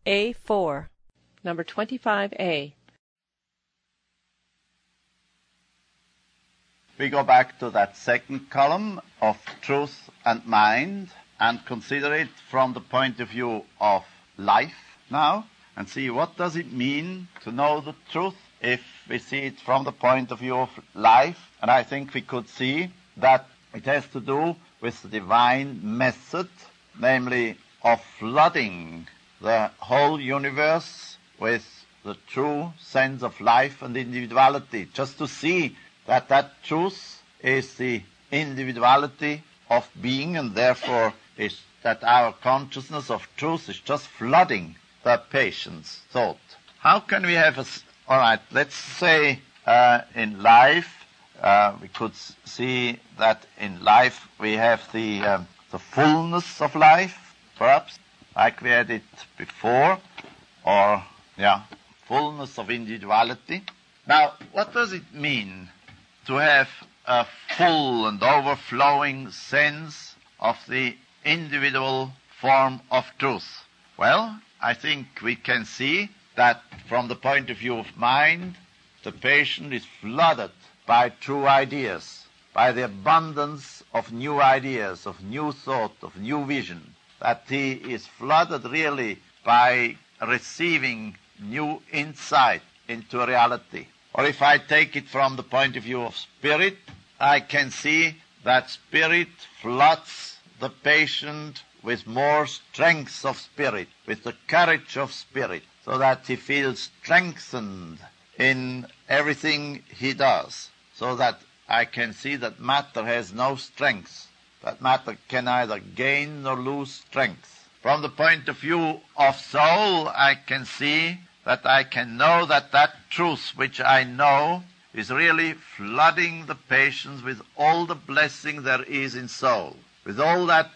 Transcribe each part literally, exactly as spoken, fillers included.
A four. Number twenty-five A. We go back to that second column of truth and mind and consider it from the point of view of life now and see what does it mean to know the truth if we see it from the point of view of life. And I think we could see that it has to do with the divine method, namely of flooding the whole universe with the true sense of life and individuality, just to see that that truth is the individuality of being, and therefore is that our consciousness of truth is just flooding the patient's thought. How can we have a... All right, let's say uh, in life, uh, we could see that in life we have the, um, the fullness of life, perhaps, like we had it before, or, yeah, fullness of individuality. Now, what does it mean to have a full and overflowing sense of the individual form of truth? Well, I think we can see that from the point of view of mind, the patient is flooded by true ideas, by the abundance of new ideas, of new thought, of new vision, that he is flooded really by receiving new insight into reality. Or if I take it from the point of view of spirit, I can see that spirit floods the patient with more strength of spirit, with the courage of spirit, so that he feels strengthened in everything he does, so that I can see that matter has no strength, that matter can neither gain nor lose strength. From the point of view of soul, I can see that I can know that that truth which I know is really flooding the patient with all the blessing there is in soul, with all that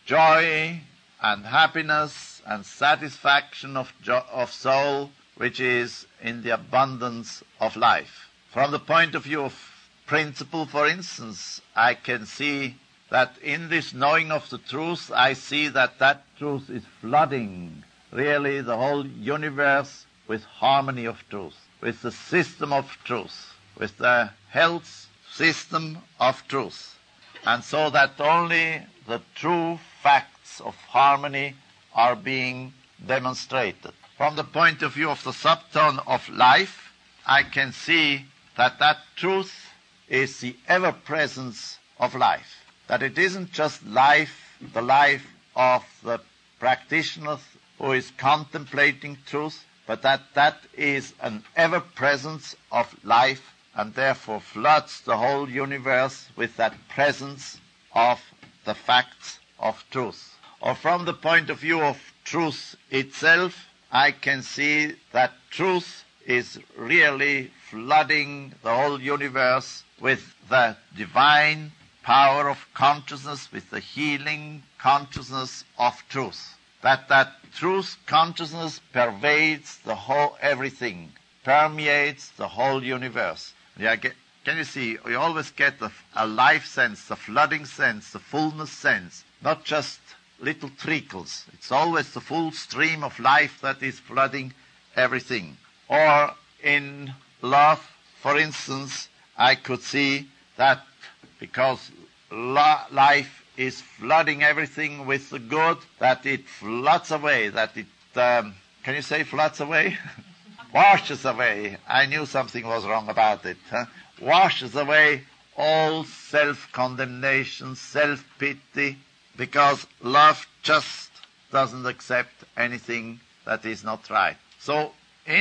joy and happiness and satisfaction of, jo- of soul which is in the abundance of life. From the point of view of principle, for instance, I can see that in this knowing of the truth, I see that that truth is flooding really the whole universe with harmony of truth, with the system of truth, with the health system of truth. And so that only the true facts of harmony are being demonstrated. From the point of view of the subtone of life, I can see that that truth is the ever-presence of life, that it isn't just life, the life of the practitioner who is contemplating truth, but that that is an ever-presence of life and therefore floods the whole universe with that presence of the facts of truth. Or from the point of view of truth itself, I can see that truth is really flooding the whole universe with the divine power of consciousness, with the healing consciousness of truth. That that truth consciousness pervades the whole everything, permeates the whole universe. Yeah, get, can you see, you always get the, a life sense, the flooding sense, the fullness sense, not just little trickles. It's always the full stream of life that is flooding everything. Or in love, for instance, I could see that because lo- life is flooding everything with the good, that it floods away, that it, um, can you say floods away? Washes away. I knew something was wrong about it. Huh? Washes away all self-condemnation, self-pity, because love just doesn't accept anything that is not right. So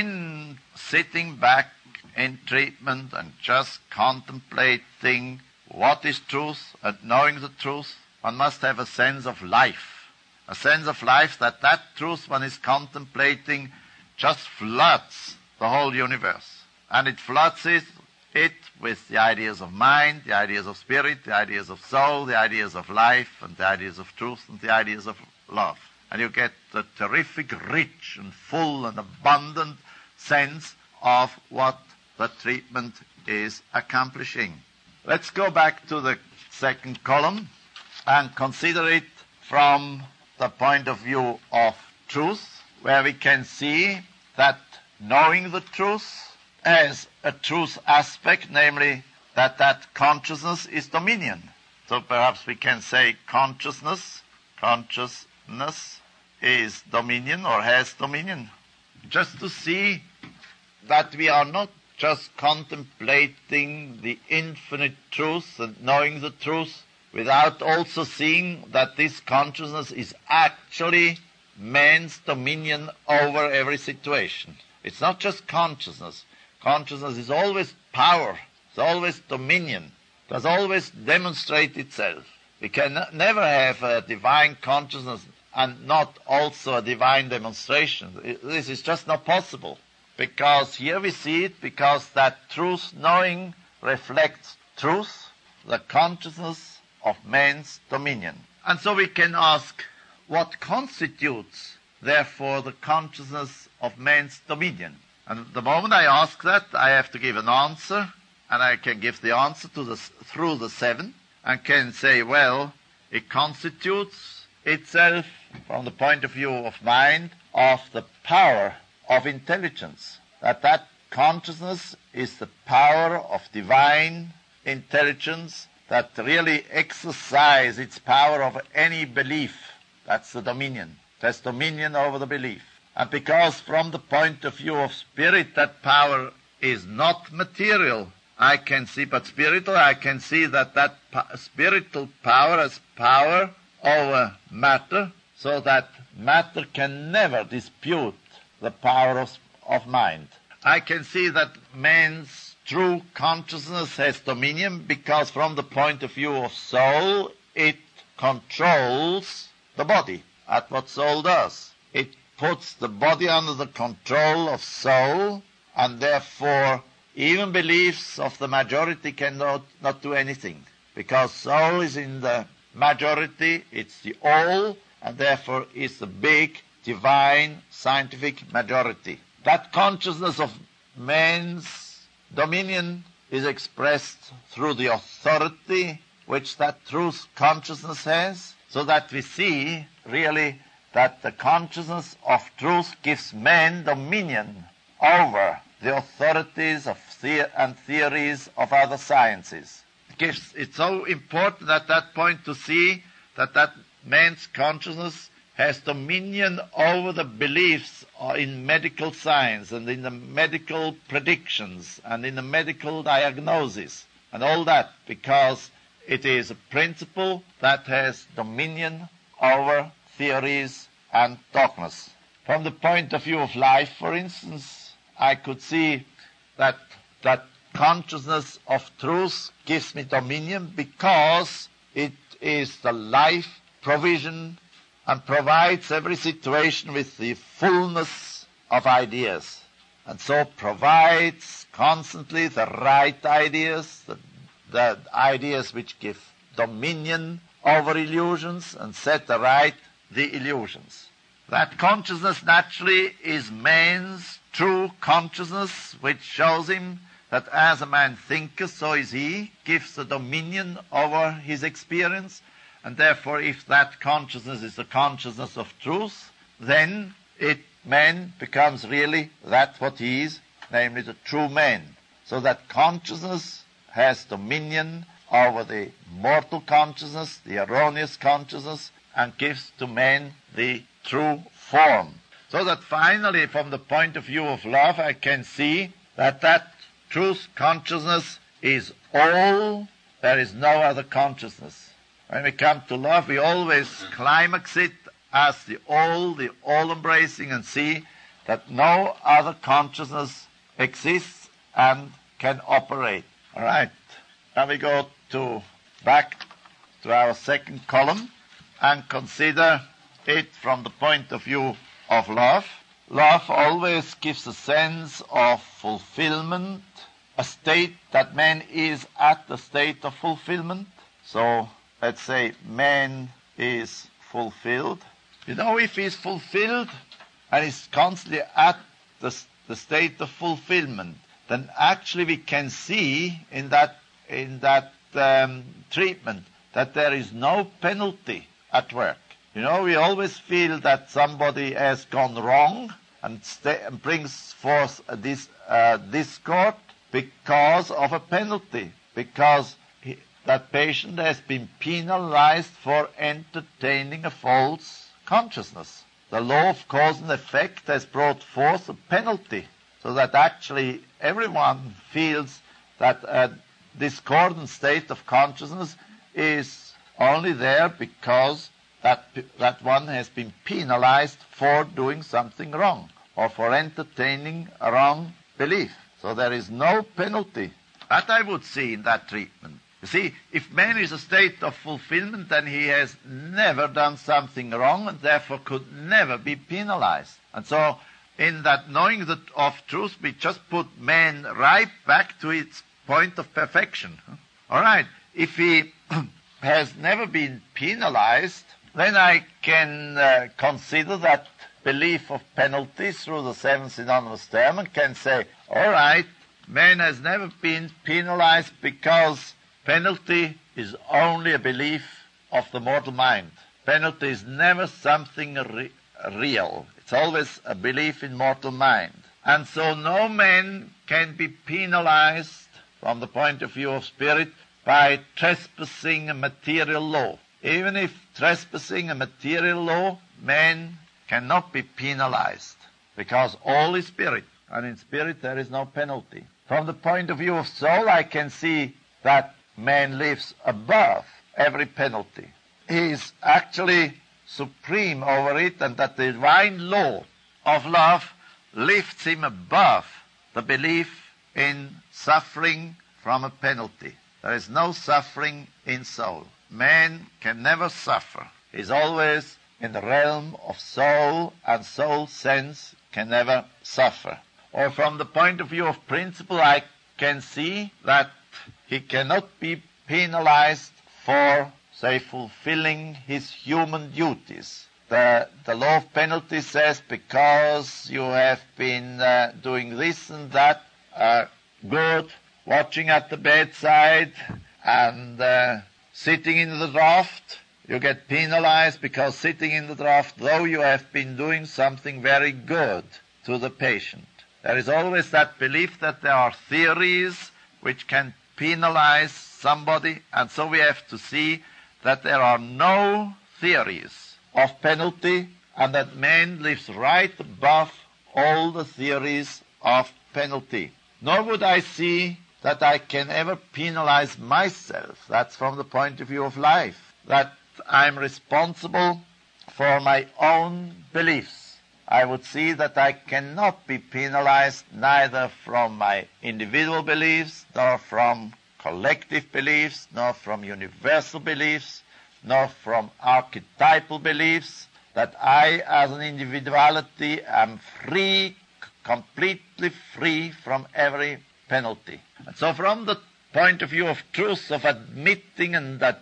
in sitting back in treatment and just contemplating what is truth and knowing the truth, one must have a sense of life, a sense of life that that truth one is contemplating just floods the whole universe. And it floods it, it with the ideas of mind, the ideas of spirit, the ideas of soul, the ideas of life, and the ideas of truth, and the ideas of love. And you get the terrific, rich and full and abundant sense of what the treatment is accomplishing. Let's go back to the second column and consider it from the point of view of truth. where we can see that knowing the truth has a truth aspect, namely that that consciousness is dominion. So perhaps we can say consciousness, consciousness is dominion or has dominion. Just to see that we are not just contemplating the infinite truth and knowing the truth without also seeing that this consciousness is actually man's dominion over every situation. It's not just consciousness. Consciousness is always power. It's always dominion. It does always demonstrate itself. We can n- never have a divine consciousness and not also a divine demonstration. It, this is just not possible. Because here we see it, because that truth knowing reflects truth, the consciousness of man's dominion. And so we can ask, what constitutes, therefore, the consciousness of man's dominion? And the moment I ask that, I have to give an answer, and I can give the answer to the, through the seven, and can say, well, it constitutes itself, from the point of view of mind, of the power of intelligence. That that consciousness is the power of divine intelligence that really exercise its power over any belief. That's the dominion. It has dominion over the belief. And because from the point of view of spirit that power is not material, I can see, but spiritual, I can see that that po- spiritual power has power over matter, so that matter can never dispute the power of, of mind. I can see that man's true consciousness has dominion because from the point of view of soul, it controls the body. That's what soul does. It puts the body under the control of soul, and therefore even beliefs of the majority cannot not do anything. Because soul is in the majority, it's the all, and therefore is the big, divine, scientific majority. That consciousness of man's dominion is expressed through the authority which that truth consciousness has, so that we see really that the consciousness of truth gives man dominion over the authorities of the- and theories of other sciences. It gives, it's so important at that point to see that that man's consciousness has dominion over the beliefs in medical science and in the medical predictions and in the medical diagnosis and all that, because it is a principle that has dominion over theories and dogmas. From the point of view of life, for instance, I could see that that consciousness of truth gives me dominion because it is the life provision and provides every situation with the fullness of ideas, and so provides constantly the right ideas, the, the ideas which give dominion over illusions and set right the illusions. That consciousness naturally is man's true consciousness, which shows him that as a man thinketh, so is he, gives the dominion over his experience. And therefore, if that consciousness is the consciousness of truth, then it man becomes really that what he is, namely the true man. So that consciousness has dominion over the mortal consciousness, the erroneous consciousness, and gives to man the true form. So that finally, from the point of view of love, I can see that that truth consciousness is all, there is no other consciousness. When we come to love, we always climax it as the all, the all-embracing, and see that no other consciousness exists and can operate. All right. Now we go to back to our second column and consider it from the point of view of love. Love always gives a sense of fulfillment, a state that man is at the state of fulfillment. So let's say man is fulfilled. You know, if he's fulfilled and is constantly at the, the state of fulfillment, then actually we can see in that in that um, treatment that there is no penalty at work. You know, we always feel that somebody has gone wrong and, st- and brings forth a dis- uh, discord because of a penalty, because he, that patient has been penalized for entertaining a false consciousness. The law of cause and effect has brought forth a penalty, so that actually everyone feels that a discordant state of consciousness is only there because that, that one has been penalized for doing something wrong or for entertaining a wrong belief. So there is no penalty. That I would see in that treatment. You see, if man is a state of fulfillment, then he has never done something wrong and therefore could never be penalized. And so in that knowing the, of truth, we just put man right back to its point of perfection. All right, if he has never been penalized, then I can uh, consider that belief of penalties through the seven synonymous terms and can say, all right, man has never been penalized because penalty is only a belief of the mortal mind. Penalty is never something re- real. It's always a belief in mortal mind. And so no man can be penalized from the point of view of spirit by trespassing a material law. Even if trespassing a material law, man cannot be penalized because all is spirit, and in spirit there is no penalty. From the point of view of soul, I can see that man lives above every penalty. He is actually supreme over it, and that the divine law of love lifts him above the belief in suffering from a penalty. There is no suffering in soul. Man can never suffer. He is always in the realm of soul, and soul sense can never suffer. Or from the point of view of principle, I can see that he cannot be penalized for, say, fulfilling his human duties. The, the law of penalty says because you have been uh, doing this and that uh, good, watching at the bedside and uh, sitting in the draft, you get penalized because sitting in the draft, though you have been doing something very good to the patient. There is always that belief that there are theories which can penalize somebody, and so we have to see that there are no theories of penalty, and that man lives right above all the theories of penalty. Nor would I see that I can ever penalize myself. That's from the point of view of life, that I'm responsible for my own beliefs. I would see that I cannot be penalized neither from my individual beliefs, nor from collective beliefs, nor from universal beliefs, nor from archetypal beliefs, that I as an individuality am free, completely free from every penalty. And so from the point of view of truth, of admitting and that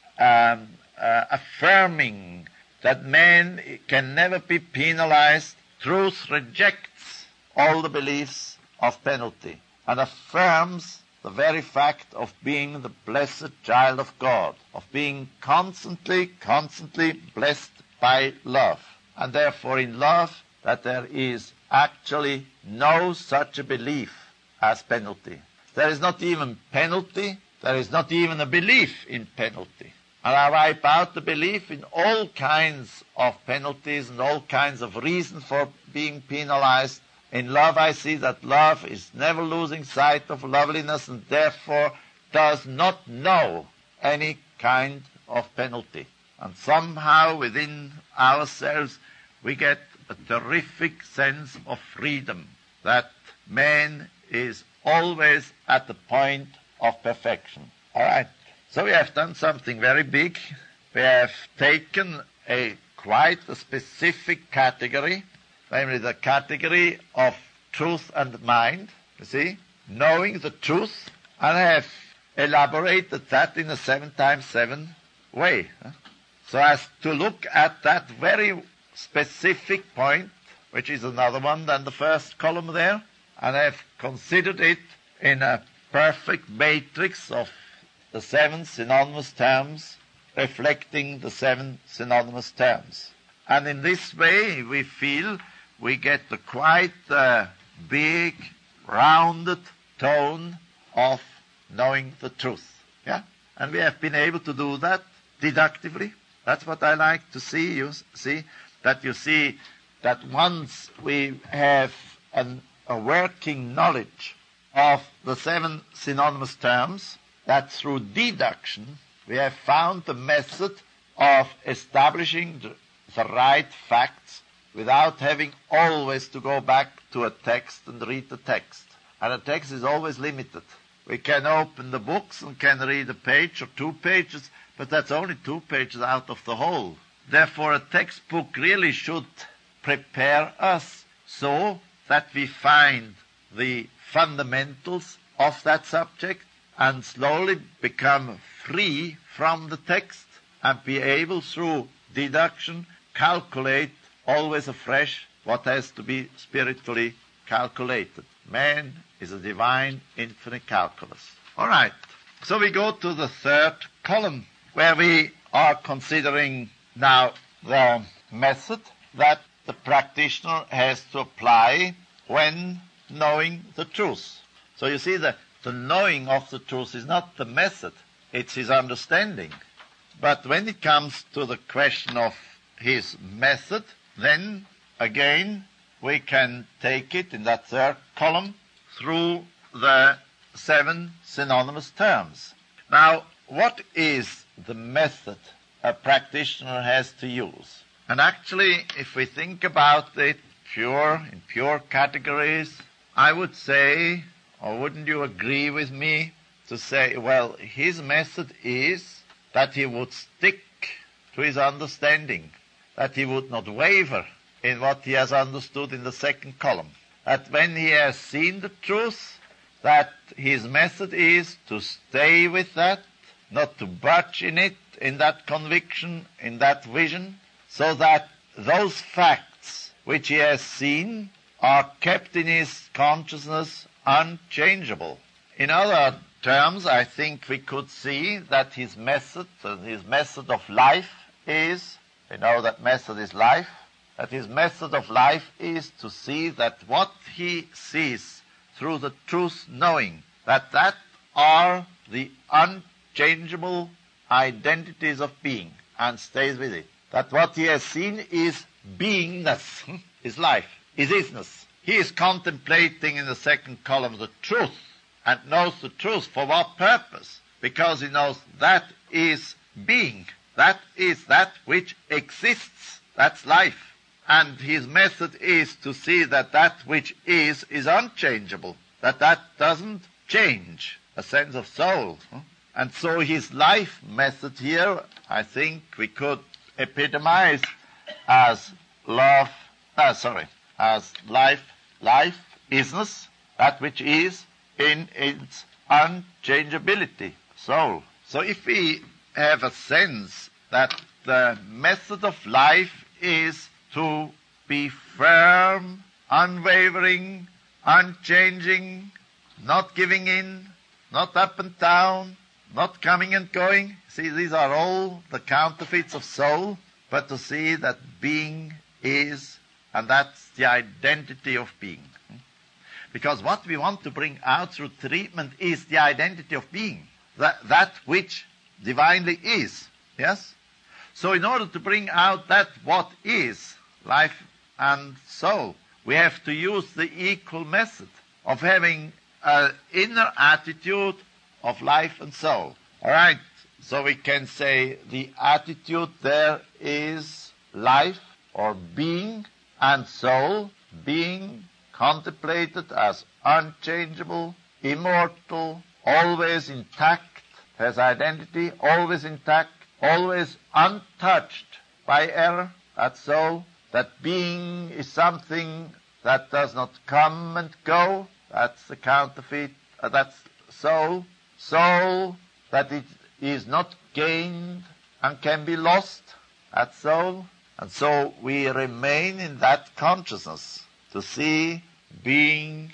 um, uh, affirming that man can never be penalized, truth rejects all the beliefs of penalty and affirms the very fact of being the blessed child of God, of being constantly, constantly blessed by love. And therefore in love that there is actually no such a belief as penalty. There is not even penalty, there is not even a belief in penalty. And I wipe out the belief in all kinds of penalties and all kinds of reasons for being penalized. In love I see that love is never losing sight of loveliness and therefore does not know any kind of penalty. And somehow within ourselves we get a terrific sense of freedom, that man is always at the point of perfection. All right. So we have done something very big. We have taken a quite a specific category, namely the category of truth and mind, you see, knowing the truth, and I have elaborated that in a seven times seven way, huh? So as to look at that very specific point, which is another one than the first column there, and I have considered it in a perfect matrix of the seven synonymous terms reflecting the seven synonymous terms. And in this way, we feel we get a quite uh, big, rounded tone of knowing the truth. Yeah? And we have been able to do that deductively. That's what I like to see. You see that you see that once we have an, a working knowledge of the seven synonymous terms, that through deduction we have found the method of establishing the, the right facts without having always to go back to a text and read the text. And a text is always limited. We can open the books and can read a page or two pages, but that's only two pages out of the whole. Therefore, a textbook really should prepare us so that we find the fundamentals of that subject and slowly become free from the text and be able, through deduction, calculate always afresh what has to be spiritually calculated. Man is a divine infinite calculus. All right, so we go to the third column, where we are considering now the method that the practitioner has to apply when knowing the truth. So you see, the, the knowing of the truth is not the method, it's his understanding. But when it comes to the question of his method, then again we can take it in that third column through the seven synonymous terms. Now, what is the method a practitioner has to use? And actually, if we think about it pure, in pure categories, I would say, or wouldn't you agree with me, to say, well, his method is that he would stick to his understanding, that he would not waver in what he has understood in the second column. That when he has seen the truth, that his method is to stay with that, not to budge in it, in that conviction, in that vision, so that those facts which he has seen are kept in his consciousness unchangeable. In other terms, I think we could see that his method, his method of life is, we know that method is life, that his method of life is to see that what he sees through the truth knowing, that that are the unchangeable identities of being, and stays with it. That what he has seen is beingness, is life, is isness. He is contemplating in the second column the truth, and knows the truth. For what purpose? Because he knows that is being, that is that which exists, that's life. And his method is to see that that which is is unchangeable, that that doesn't change, a sense of soul. And so his life method here, I think we could epitomize as love, uh, sorry, as life, life, isness, that which is in its unchangeability, soul. So if we have a sense that the method of life is to be firm, unwavering, unchanging, not giving in, not up and down, not coming and going. See, these are all the counterfeits of soul, but to see that being is, and that's the identity of being. Because what we want to bring out through treatment is the identity of being, that, that which divinely is. Yes? So in order to bring out that what is, life and soul, we have to use the equal method of having an inner attitude of life and soul. All right, so we can say the attitude there is life or being, and soul, being contemplated as unchangeable, immortal, always intact, has identity, always intact, always untouched by error. That's soul. That being is something that does not come and go. That's the counterfeit. Uh, that's soul. Soul, that it is not gained and can be lost. That's soul. And so we remain in that consciousness to see being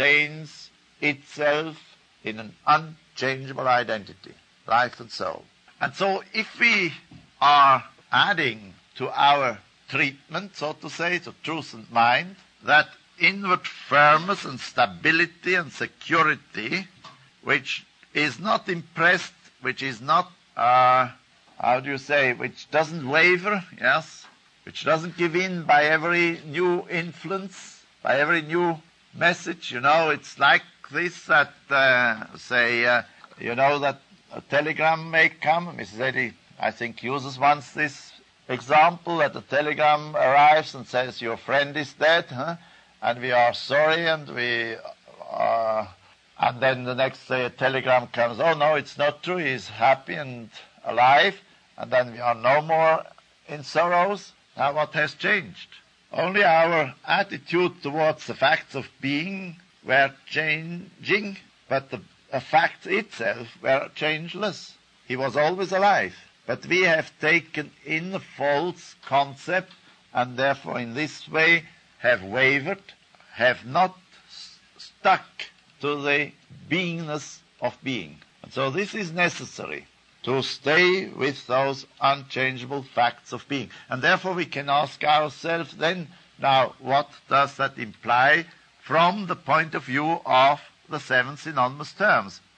maintains itself in an unchangeable identity, life and soul. And so if we are adding to our treatment, so to say, to truth and mind, that inward firmness and stability and security, which is not impressed, which is not, uh, how do you say, which doesn't waver, yes, which doesn't give in by every new influence, by every new message. You know, it's like this that, uh, say, uh, you know, that a telegram may come. Missus Eddy, I think, uses once this example, that a telegram arrives and says, your friend is dead, huh? And we are sorry, and we, uh, and then the next day a telegram comes, oh no, it's not true, he's happy and alive, and then we are no more in sorrows. Now what has changed? Only our attitude towards the facts of being were changing, but the, the fact itself were changeless. He was always alive. But we have taken in a false concept, and therefore in this way have wavered, have not st- stuck to the beingness of being. And so this is necessary, to stay with those unchangeable facts of being. And therefore we can ask ourselves then, now, what does that imply from the point of view of the seven synonymous terms?